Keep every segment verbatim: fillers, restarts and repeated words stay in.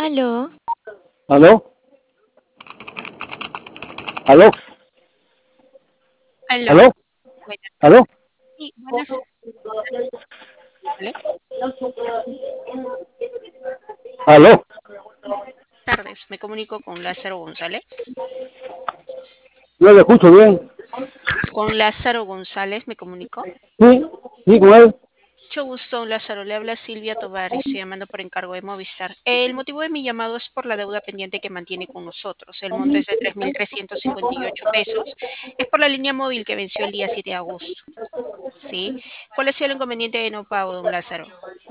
Aló, ¿Aló? ¿Aló? Aló, ¿Aló? buenas ¿Aló? tardes. Sí, buenas ¿vale? ¿Aló? tardes. Me comunico con Lázaro González. No le escucho bien. Con Lázaro González me comunico. Sí, sí, con él. Mucho gusto, Lázaro. Le habla Silvia Tovar y estoy llamando por encargo de Movistar. El motivo de mi llamado es por la deuda pendiente que mantiene con nosotros. El monto es de tres mil trescientos cincuenta y ocho pesos. Es por la línea móvil que venció el día siete de agosto. ¿Sí? ¿Cuál ha sido el inconveniente de no pago, don Lázaro?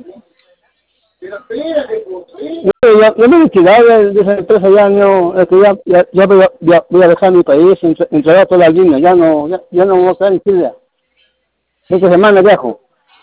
Yo, ya, yo me he retirado de, de esa empresa, ya no, es que ya, ya, ya voy, a, ya voy a dejar mi país, entre- entregar toda la línea, ya no, ya, ya no voy a estar en Chile. Esta semana viajo.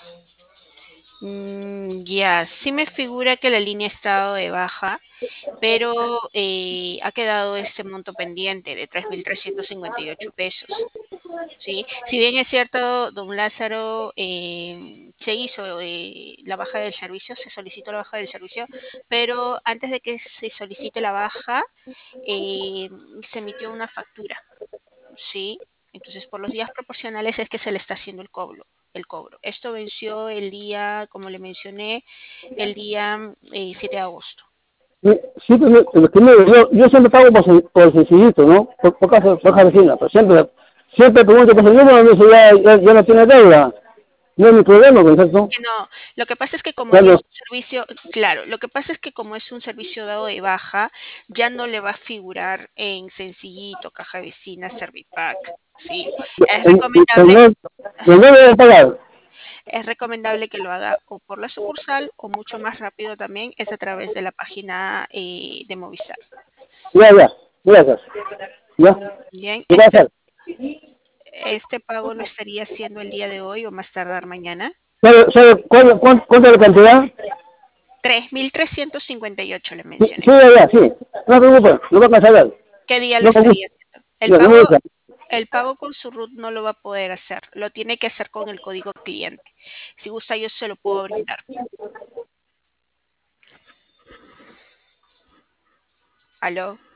Mm, ya, sí me figura que la línea ha estado de baja, pero eh, ha quedado este monto pendiente de tres mil trescientos cincuenta y ocho pesos. ¿Sí? Si bien es cierto, don Lázaro, eh, se hizo eh, la baja del servicio, se solicitó la baja del servicio, pero antes de que se solicite la baja, eh, se emitió una factura. ¿Sí? Entonces, por los días proporcionales es que se le está haciendo el cobro. El cobro. Esto venció el día, como le mencioné, el día eh, siete de agosto. Sí, sí, pues, me- pues, primero, yo, yo siempre pago por, sen- por sencillito, ¿no? Por, por caja, por caja vecina, pero siempre, siempre pregunto por el número, me dice, ya, ya, ya no tiene deuda. No es mi problema, ¿con eso? Que no, lo que pasa es que como Ya es lo, un servicio, claro, lo que pasa es que como es un servicio dado de baja, ya no le va a figurar en Sencillito, Caja Vecina, Servipack, ¿sí? Es el, el, recomendable, no, el no debe pagar. es recomendable que lo haga o por la sucursal o mucho más rápido también es a través de la página eh, de Movistar. Ya, ya, gracias. Ya, Bien, ¿qué va a este, hacer? este pago lo estaría haciendo el día de hoy o más tardar mañana. ¿Sabe, sabe cuál- cuán- cuánto es la cantidad? Tres mil trescientos cincuenta y ocho le Sí, sí, mencioné. ya, ya, sí. No se preocupe, lo va a cancelar. ¿Qué día lo No me gusta, estaría haciendo? El ya, no pago, me gusta. el pago con su RUT no lo va a poder hacer. Lo tiene que hacer con el código cliente. Si gusta, yo se lo puedo brindar. ¿Aló?